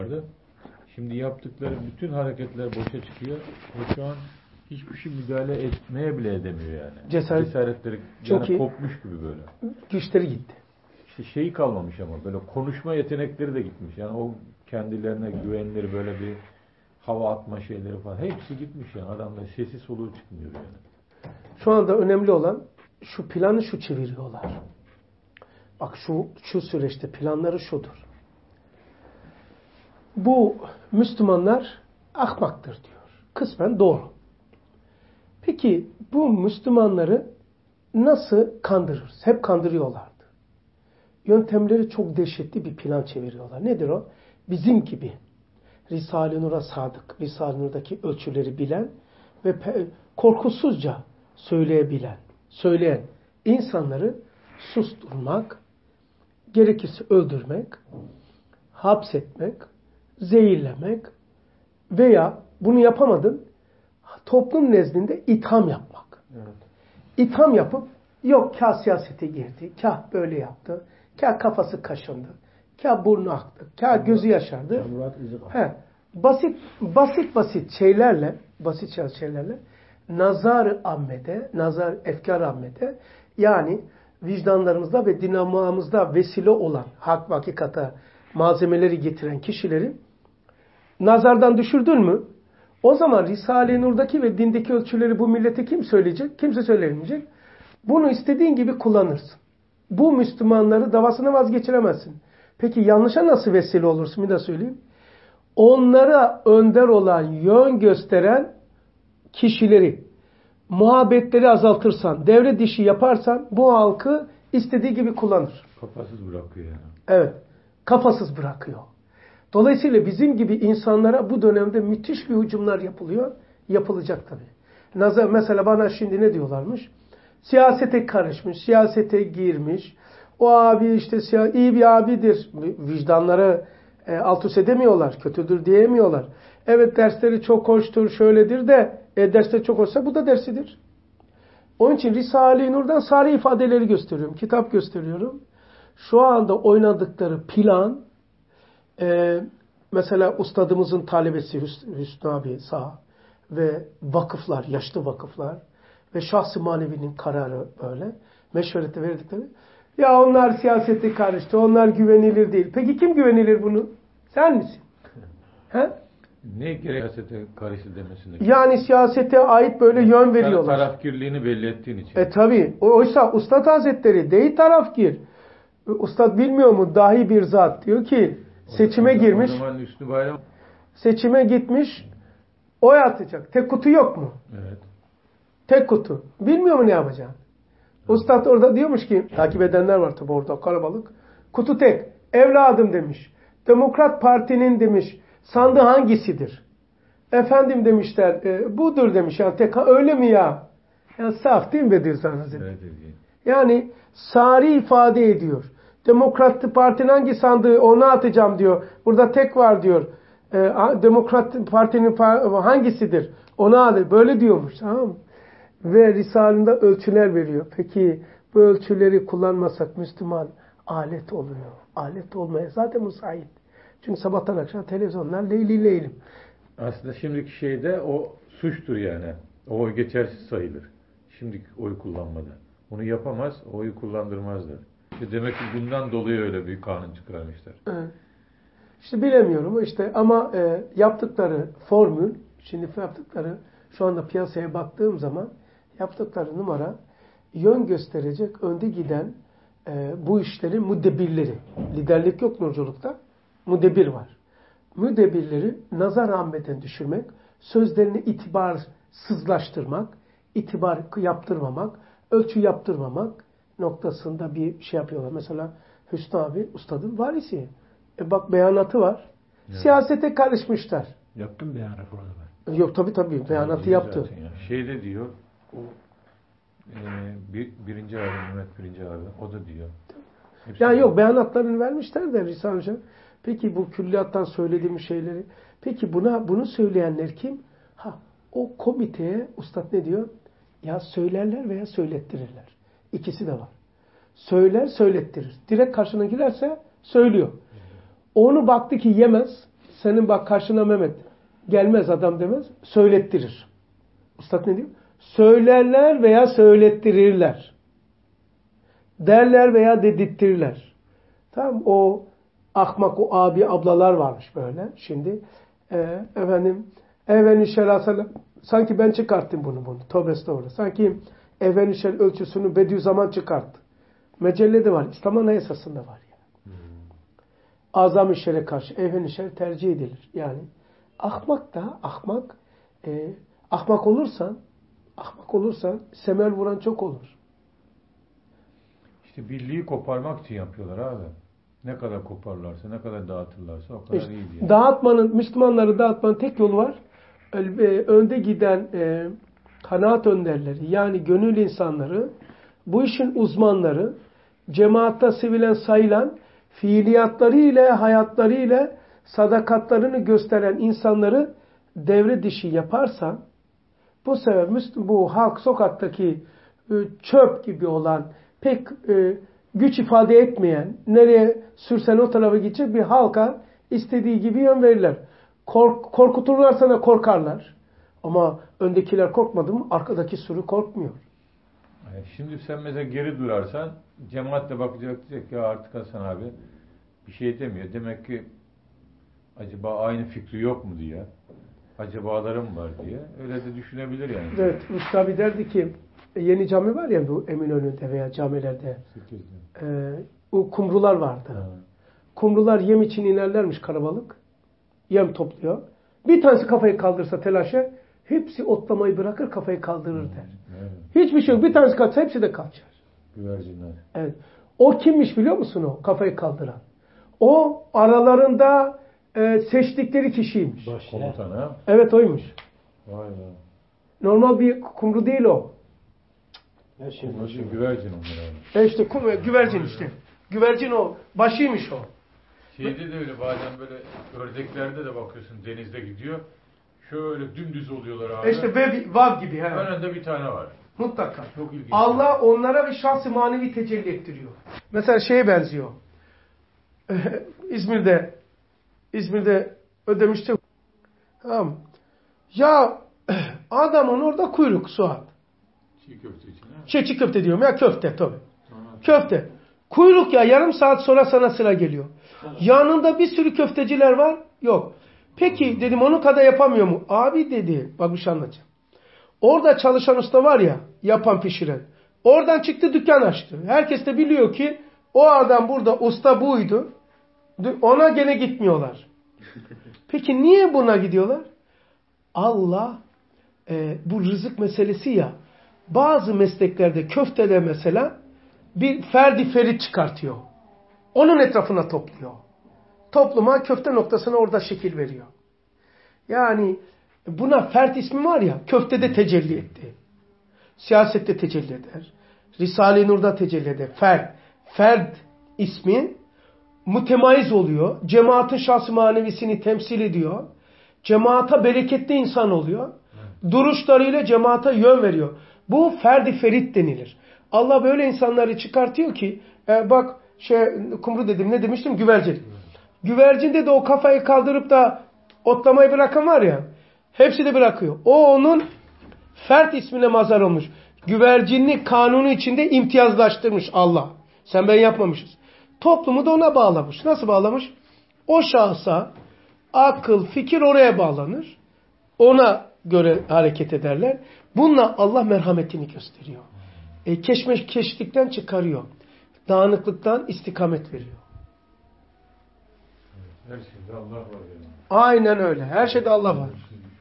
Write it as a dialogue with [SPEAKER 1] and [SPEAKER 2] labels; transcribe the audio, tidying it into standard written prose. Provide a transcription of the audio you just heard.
[SPEAKER 1] vardı. Şimdi yaptıkları bütün hareketler boşa çıkıyor ve şu an hiçbir şey müdahale etmeye bile edemiyor yani. Cesaretleri
[SPEAKER 2] çok
[SPEAKER 1] yani kopmuş gibi böyle.
[SPEAKER 2] Güçleri gitti.
[SPEAKER 1] İşte şeyi kalmamış ama böyle konuşma yetenekleri de gitmiş. Yani o kendilerine güvenleri böyle bir hava atma şeyleri falan hepsi gitmiş yani. Adamda sesi soluğu çıkmıyor yani.
[SPEAKER 2] Şu anda önemli olan şu planı şu çeviriyorlar. Bak şu süreçte planları şudur. Bu Müslümanlar ahmaktır diyor. Kısmen doğru. Peki bu Müslümanları nasıl kandırırız? Hep kandırıyorlardı. Yöntemleri çok dehşetli bir plan çeviriyorlar. Nedir o? Bizim gibi Risale-i Nur'a sadık, Risale-i Nur'daki ölçüleri bilen ve korkusuzca söyleyen insanları susturmak, gerekirse öldürmek, hapsetmek, zehirlemek veya bunu yapamadın, toplum nezdinde itham yapmak.
[SPEAKER 1] Evet.
[SPEAKER 2] İtham yapıp yok kâh siyasete girdi, kâh böyle yaptı, kâh kafası kaşındı, kâh burnu aktı, kâh gözü yaşardı. Basit şeylerle efkar ammede yani vicdanlarımızda ve dinamamızda vesile olan hak ve hakikate malzemeleri getiren kişileri nazardan düşürdün mü? O zaman Risale-i Nur'daki ve dindeki ölçüleri bu millete kim söyleyecek? Kimse söyleyemeyecek. Bunu istediğin gibi kullanırsın. Bu Müslümanları davasına vazgeçiremezsin. Peki yanlışa nasıl vesile olursun? Bir de söyleyeyim. Onlara önder olan, yön gösteren kişileri, muhabbetleri azaltırsan, devre dişi yaparsan bu halkı istediği gibi kullanır.
[SPEAKER 1] Kafasız bırakıyor yani.
[SPEAKER 2] Evet. Kafasız bırakıyor. Dolayısıyla bizim gibi insanlara bu dönemde müthiş bir hücumlar yapılıyor. Yapılacak tabii. Mesela bana şimdi ne diyorlarmış? Siyasete karışmış, siyasete girmiş. O abi işte iyi bir abidir. Vicdanları alt üst edemiyorlar. Kötüdür diyemiyorlar. Evet dersleri çok hoştur, şöyledir de dersleri çok hoşsa bu da dersidir. Onun için Risale-i Nur'dan sarı ifadeleri gösteriyorum. Kitap gösteriyorum. Şu anda oynadıkları plan mesela ustadımızın talebesi Hüsnü abi sağ ve vakıflar, yaşlı vakıflar ve şahs-ı manevinin kararı böyle meşverete verdikleri. Ya onlar siyasete karıştı, onlar güvenilir değil. Peki kim güvenilir bunu? Sen misin? He?
[SPEAKER 1] Ne gerek siyasete karıştı demesine?
[SPEAKER 2] Yani siyasete ait böyle yön veriyorlar.
[SPEAKER 1] Tarafgirliğini belli ettiğin için.
[SPEAKER 2] Tabii. Oysa Ustad Hazretleri değil tarafgir. Ustad bilmiyor mu? Dahi bir zat diyor ki seçime girmiş.
[SPEAKER 1] O zaman Hüsnü Bayram
[SPEAKER 2] seçime gitmiş. Oy atacak. Tek kutu yok mu?
[SPEAKER 1] Evet.
[SPEAKER 2] Tek kutu. Bilmiyor mu ne yapacağını? Evet. Ustad orada diyormuş ki takip edenler var tabi orada kalabalık. Kutu tek. Evladım demiş. Demokrat Parti'nin demiş sandığı hangisidir? Efendim demişler budur demiş. Yani tek öyle mi ya? Yani saf değil mi Bediüzzaman Hazretleri?
[SPEAKER 1] Evet.
[SPEAKER 2] Yani sari ifade ediyor. Demokrat Parti'nin hangi sandığı ona atacağım diyor. Burada tek var diyor. Demokrat Parti'nin hangisidir? Ona at. Böyle diyormuş. Tamam mı? Ve Risale'nde ölçüler veriyor. Peki bu ölçüleri kullanmasak Müslüman alet oluyor. Alet olmaya zaten müsait. Çünkü sabahtan akşam televizyonlar leylim.
[SPEAKER 1] Aslında şimdiki şeyde o suçtur yani. O oy geçersiz sayılır. Şimdiki oy kullanmada. Onu yapamaz, oyu kullandırmazlar. Demek ki bundan dolayı öyle bir kanun çıkarmışlar.
[SPEAKER 2] Evet. İşte bilemiyorum işte ama yaptıkları formül, şimdi yaptıkları şu anda piyasaya baktığım zaman yaptıkları numara yön gösterecek, önde giden bu işlerin müdebirleri. Liderlik yok nurculukta. Müdebir var. Müdebirleri nazar ahmeden düşürmek, sözlerini itibarsızlaştırmak, itibar yaptırmamak, ölçü yaptırmamak noktasında bir şey yapıyorlar. Mesela Hüsnü abi ustadın varisi. Bak beyanatı var. Evet. Siyasete karışmışlar.
[SPEAKER 1] Yaptım beyanatı orada ben.
[SPEAKER 2] Yok tabii beyanatı yaptı.
[SPEAKER 1] Şeyde diyor o birinci abi Mehmet birinci abi o da diyor.
[SPEAKER 2] Yani yok beyanatlarını vermişler de Risale Hocam. Peki bu külliyattan söylediğim şeyleri. Peki bunu söyleyenler kim? O komiteye ustad ne diyor? Ya söylerler veya söylettirirler. İkisi de var. Söyler, söylettirir. Direkt karşına girerse söylüyor. Onu baktı ki yemez. senin bak karşına Mehmet gelmez adam demez. Söylettirir. Üstad ne diyor? Söylerler veya söylettirirler. Derler veya dedirtirler. Tamam, o ahmak o abi ablalar varmış böyle. Şimdi Efendimiz sanki ben çıkarttım bunu. Tövbe estağfurullah. Sanki Efendimiz ölçüsünü Bediüzzaman çıkarttı. Mecellede var. İslam Anayasası'nda var yani. Azam-ı Şer'e karşı Efendimiz tercih edilir. Yani ahmak olursan semel vuran çok olur.
[SPEAKER 1] İşte birliği koparmak için yapıyorlar abi. Ne kadar koparlarsa, ne kadar dağıtırlarsa o kadar
[SPEAKER 2] İşte,
[SPEAKER 1] iyi diye.
[SPEAKER 2] Müslümanları dağıtmanın tek yolu var. Önde giden kanaat önderleri, yani gönül insanları, bu işin uzmanları, cemaatta sevilen, sayılan, fiiliyatlarıyla, hayatlarıyla sadakatlerini gösteren insanları devre dışı yaparsan, bu sefer bu halk sokaktaki çöp gibi olan, pek güç ifade etmeyen, nereye sürsen o tarafa gidecek bir halka istediği gibi yön verirler. Korkuturlarsa da korkarlar. Ama öndekiler korkmadı mı arkadaki sürü korkmuyor.
[SPEAKER 1] Şimdi sen mesela geri durarsan cemaat de bakacak, diyecek ya artık Hasan abi bir şey demiyor. Demek ki acaba aynı fikri yok mu diye. Acabaları mı var diye. Öyle de düşünebilir yani.
[SPEAKER 2] Evet. Rüştü abi derdi ki yeni cami var ya bu Eminönü'nde veya camilerde. O kumrular vardı. Ha. Kumrular yem için inerlermiş karabalık. Yem topluyor. Bir tanesi kafayı kaldırsa telaşa hepsi otlamayı bırakır kafayı kaldırır der. Evet. Hiçbir şey yok. Bir tanesi kaçsa hepsi de kaçar.
[SPEAKER 1] Güvercinler.
[SPEAKER 2] Evet. O kimmiş biliyor musun o kafayı kaldıran? O aralarında seçtikleri kişiymiş.
[SPEAKER 1] Komutan ha?
[SPEAKER 2] Evet oymuş.
[SPEAKER 1] Vay be.
[SPEAKER 2] Normal bir kumru değil o.
[SPEAKER 1] Güvercin onlar abi.
[SPEAKER 2] İşte güvercin işte. Güvercin o. Başıymış o.
[SPEAKER 1] Şeyde de öyle bazen böyle ördeklerde de bakıyorsun denizde gidiyor. Şöyle dümdüz oluyorlar abi.
[SPEAKER 2] İşte vav gibi. He.
[SPEAKER 1] Önünde bir tane var.
[SPEAKER 2] Mutlaka.
[SPEAKER 1] Çok ilginç.
[SPEAKER 2] Allah onlara bir şahs-ı manevi tecelli ettiriyor. Mesela şeye benziyor. İzmir'de ödemişti. Tamam. Ya adamın orada kuyruk Suat.
[SPEAKER 1] Çiğ köfte için.
[SPEAKER 2] Çiğ köfte diyorum ya köfte tabii. Köfte. Kuyruk ya yarım saat sonra sana sıra geliyor. Yanında bir sürü köfteciler var. Yok. Peki dedim onun kadar yapamıyor mu? Abi dedi. Bak bir şey anlatacağım. Orada çalışan usta var ya yapan pişiren. Oradan çıktı dükkan açtı. Herkes de biliyor ki o adam burada usta buydu. Ona gene gitmiyorlar. Peki niye buna gidiyorlar? Allah bu rızık meselesi ya. Bazı mesleklerde köftede mesela bir ferdi ferit çıkartıyor. Onun etrafına topluyor. Topluma köfte noktasına orada şekil veriyor. Yani buna fert ismi var ya köftede tecelli etti. Siyasette tecelli eder. Risale-i Nur'da tecelli eder. Ferd ismi mütemayiz oluyor. Cemaatin şahs-ı manevisini temsil ediyor. Cemaata bereketli insan oluyor. Duruşlarıyla cemaate yön veriyor. Bu ferdi ferit denilir. Allah böyle insanları çıkartıyor ki bak kumru dedim ne demiştim? Güvercin. Güvercinde de o kafayı kaldırıp da otlamayı bırakan var ya hepsi de bırakıyor. O onun fert ismine mazhar olmuş. Güvercinlik kanunu içinde imtiyazlaştırmış Allah. Sen ben yapmamışız. Toplumu da ona bağlamış. Nasıl bağlamış? O şahsa akıl, fikir oraya bağlanır. Ona göre hareket ederler. Bununla Allah merhametini gösteriyor. Keşmekeşlikten çıkarıyor. Dağınıklıktan istikamet veriyor.
[SPEAKER 1] Her şeyde Allah var yani.
[SPEAKER 2] Aynen öyle. Her şeyde Allah var.